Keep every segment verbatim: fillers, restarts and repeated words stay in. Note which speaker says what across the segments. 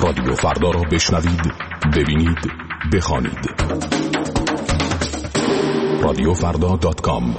Speaker 1: رادیو فردا را بشنوید، ببینید، بخوانید. رادیو فردا دات کام.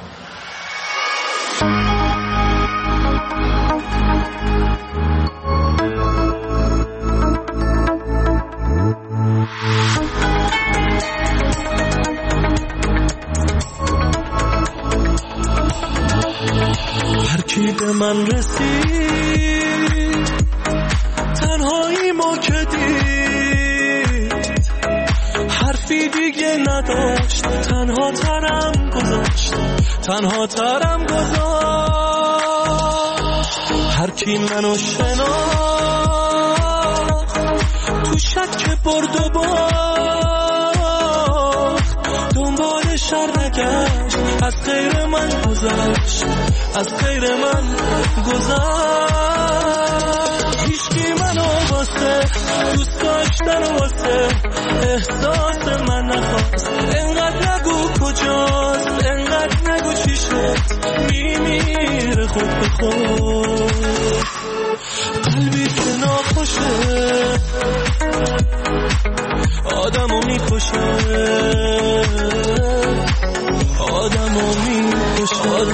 Speaker 2: هر کی به من رسید تنهایی ما که دید، حرفی دیگه نداشت، تنها ترم گذاشت، تنها ترم گذاشت. هر کی منو شناخت تو شک برد و باخت، دنبال شر نگشت، از غیر من گذشت، از غیر من گذشت. هیچکی منو واسه دوست داشتن و واسه احساس من نخواست. انقدر نگو کجاست، انقدر نگو چی شد، میمیره خود به خود. قلبی که ناخوشه آدمو میکشه، آدمو میکشه.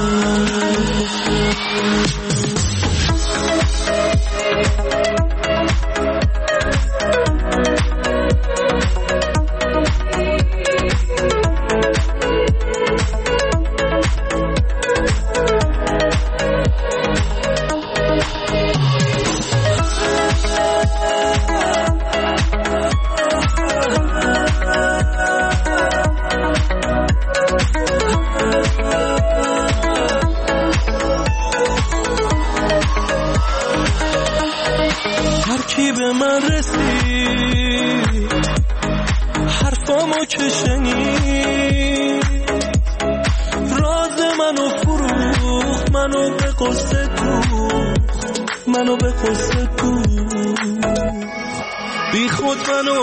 Speaker 2: به من رسید حرفامو که شنید، راز منو فروخت، منو به قصه دوخت، منو به قصه دوخت. بی خود منو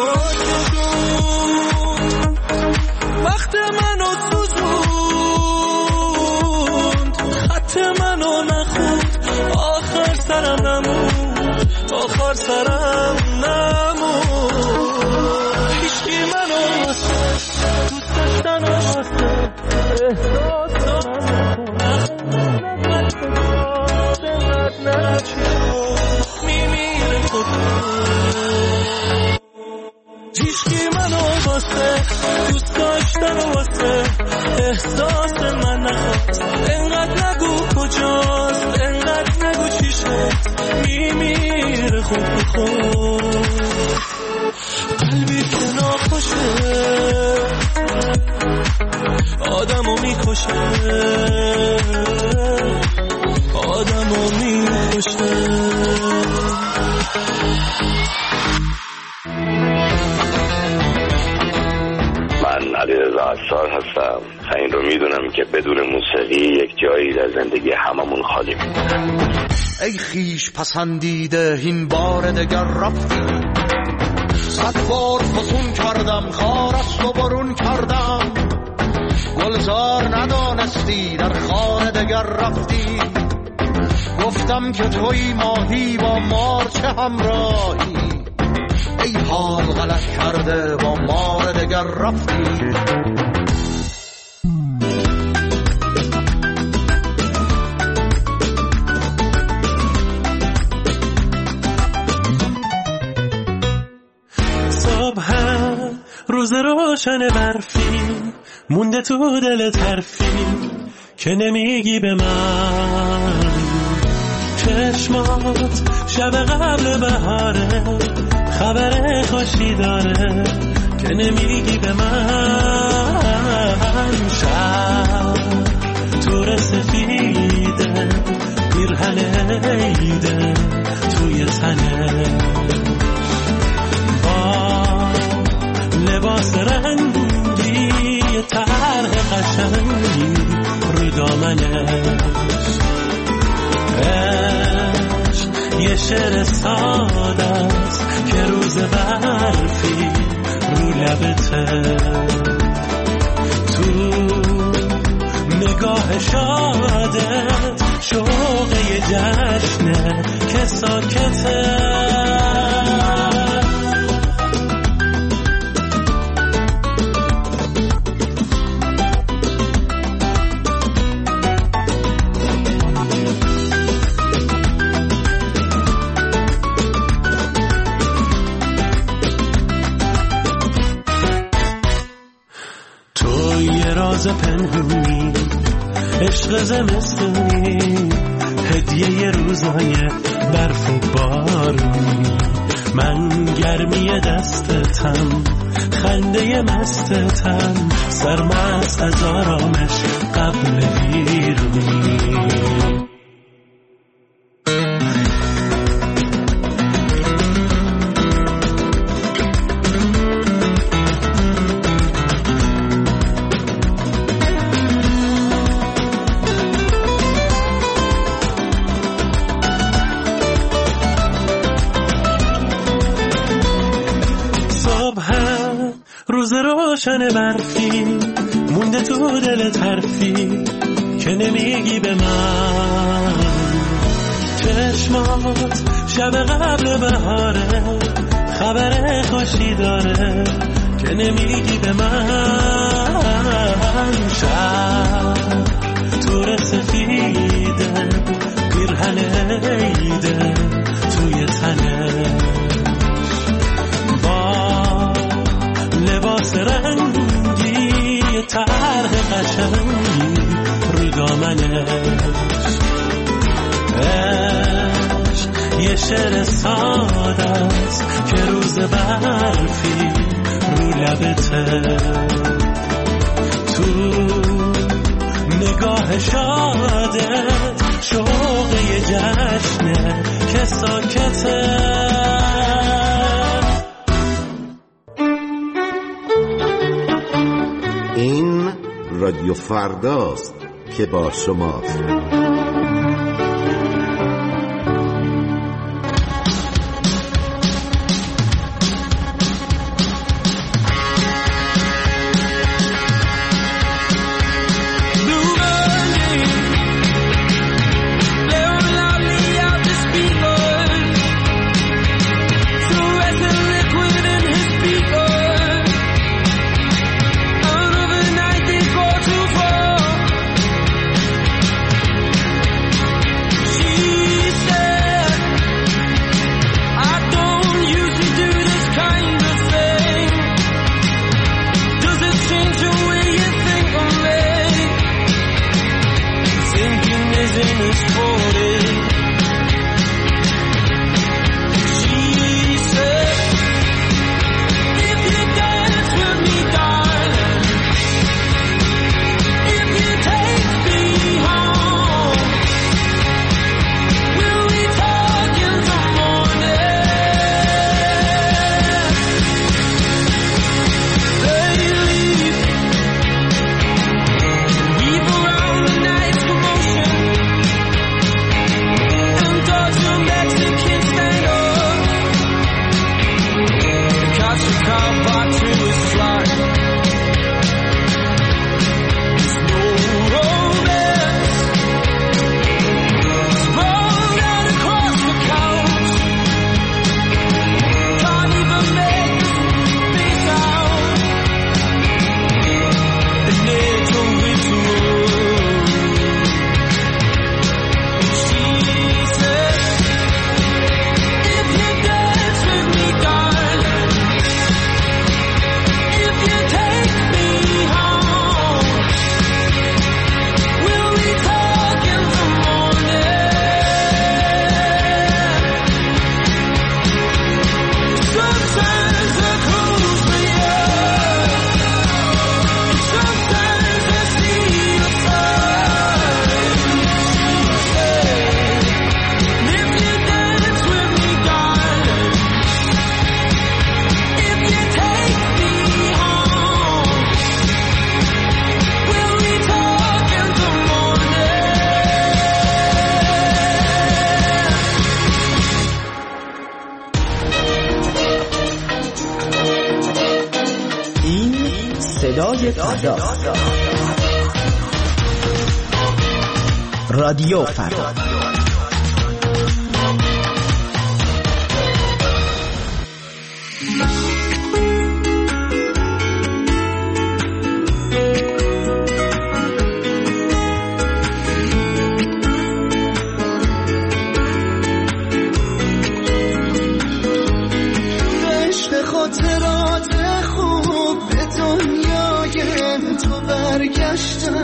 Speaker 2: آشدون، وقت منو سوزوند، خط منو نخوند، آخر سرم نموند، آخر سرم نمون. هیچکی منو واسه دوست داشتن و واسه احساس میمیره خود. هیچکی منو واسه دوست داشتن و واسه احساس من نخواست. انقدر نگو کجاست، انقدر نگو چی شد، میمیره خود به خود. قلبی که ناخوشه آدمو میکشه، آدمو میکشه.
Speaker 3: من علیرضا عطار هستم. این رو میدونم که بدون موسیقی یک جایی در زندگی هممون خالی میمونه.
Speaker 4: ای خیش پسندیده این بار دگر رفتی، صد بار فسون کردم، خار است و برون کردم، گلزار ندانستی در خانه دگر رفتی. گفتم که توی ماهی با مار چه همراهی، ای حال غلط کرده با مار دگر رفتی.
Speaker 2: روز روشن برفی مونده تو دل طرفی که نمیگی به من. چشمات شب قبل بهاره خبر خوشی داره که نمیگی به من. شب تو سفیده پیرهن عیده توی تنه، لباس رنگی طرح قشنگی رو دامنش. عشق یه شعر ساده است که روز برفی رو لبته، تو نگاه شادت شوق یه جشنه که ساکته. پنهونی، عشق زمستونی، هدیه روزای برف و بارونی. من گرمی دستتم، خنده مستتم، سرمست از آرامش قبل بیرونی. روز روشن برفی مونده تو دل طرفی که نمیگی به من. چشمات شب قبل بهاره، خبر خوشی داره که نمیگی به من. شب تو سفیده، پیرهن ایده توی تنه، لباس رنگی طرح قشنگی رو دامنش. عشق یه شعر ساده است که روز برفی رو لبته، تو نگاه شادت شوق یه جشنه که ساکته.
Speaker 5: این رادیو فرداست که با شماست.
Speaker 6: صدای فردا، رادیو فردا.
Speaker 7: خاطرات خوب به دنیای تو برگشتم،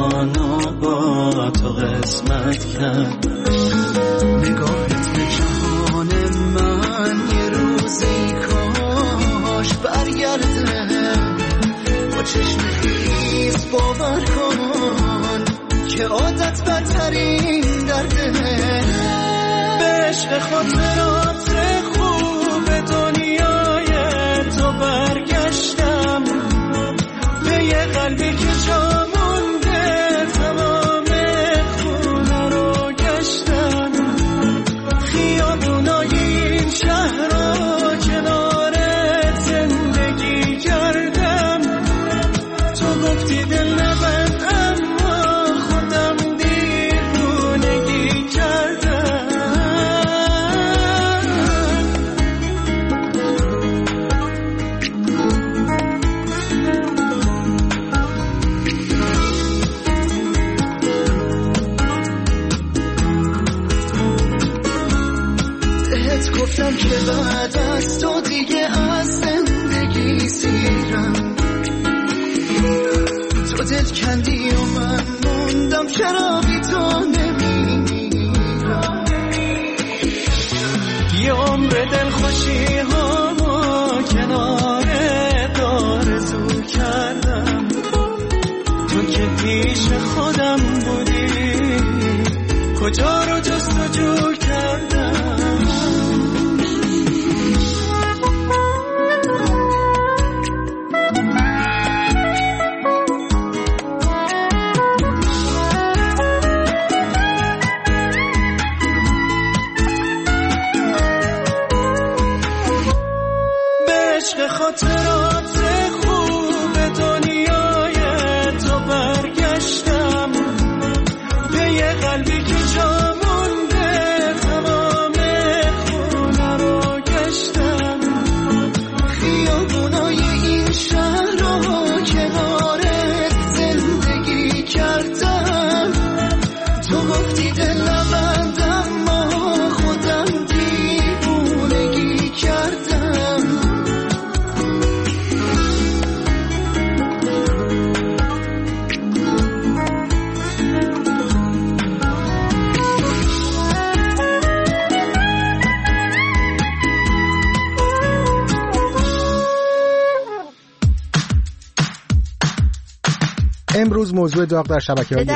Speaker 2: جهانو با تو قسمت کرد.
Speaker 4: نگاهت به جهان من یه روزی کاش برگرده، با چشم خیز باور کن که عادت بدترین درده.
Speaker 2: به عشق خاطرات خوب دنیای تو برگشتم، به یه قلبی که جا مونده تمام خونه رو گشتم. خیابونای این شهر رو کنارت زندگی کردم. تو گفتی دل نبند اما خودم دیوونگی کردم.
Speaker 4: بهت گفتم که بعد از تو دیگه از زندگی سیرم، تو دل کندی و من موندم چرا بی تو نمیمیرم.
Speaker 2: یه عمر دل خوشی هامو کنارت آرزو کردم، تو که پیش خودم بودی کجا رو جستجو کردم. خاطرات خوب دنیای تو برگشتم، به یه قلبی که جا مونده تمام خونه رو گشتم.
Speaker 4: خیابونای این شهر رو کنارت زندگی کردم. تو گفتی دل نبند اما خودم دیوونگی کردم.
Speaker 7: امروز موضوع داغ در شبکه‌های